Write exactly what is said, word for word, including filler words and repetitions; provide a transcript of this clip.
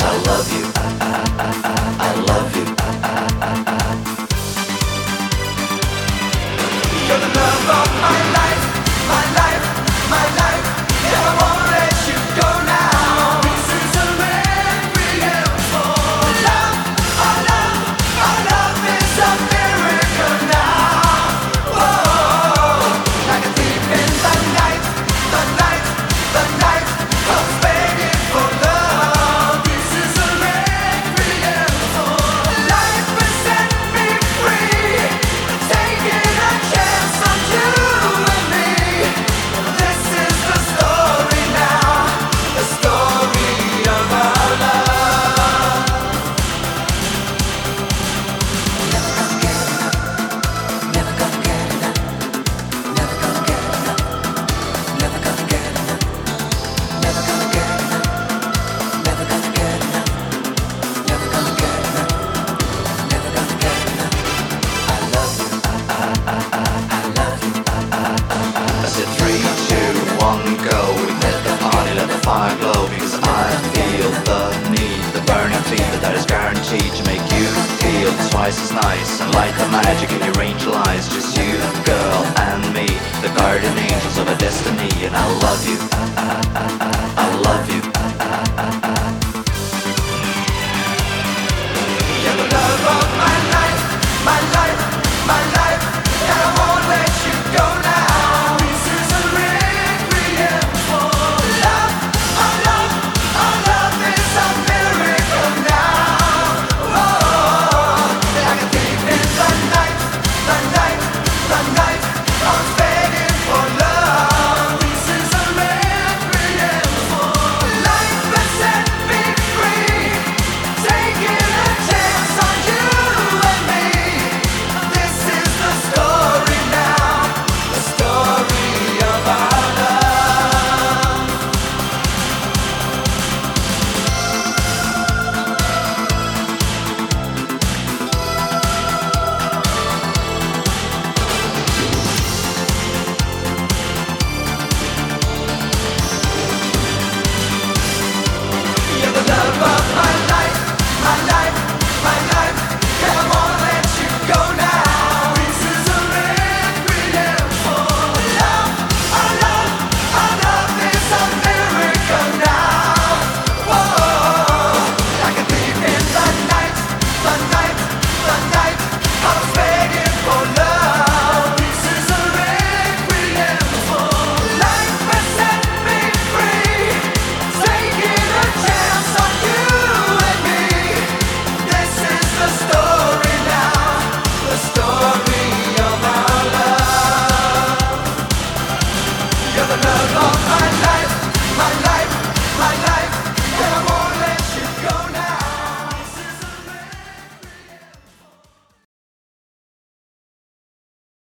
I love you, I love you. You're the love of my life, my life, my life. Yeah, I won't let you go now. This is a requiem for love. Our love, our love is a miracle now. Oh, like a thief in the night, the night, the night comes begging for love. This is a requiem for life has set me free, taking a chance on you and me. This is the story now, the story of our love. Never gonna get enough, never gonna get enough, never gonna get enough, never gonna get enough, never gonna get enough, never gonna get enough, never gonna get enough, never gonna get enough. I love you, I love you. I said three, two, one, go. We hit the party, let the fire glow. Because I feel the need, the burning fever that is guaranteed to make you feel twice as nice. And like the magic in your angel eyes, just you, girl, and me, the guardian angels of a destiny. And I love you, I love you.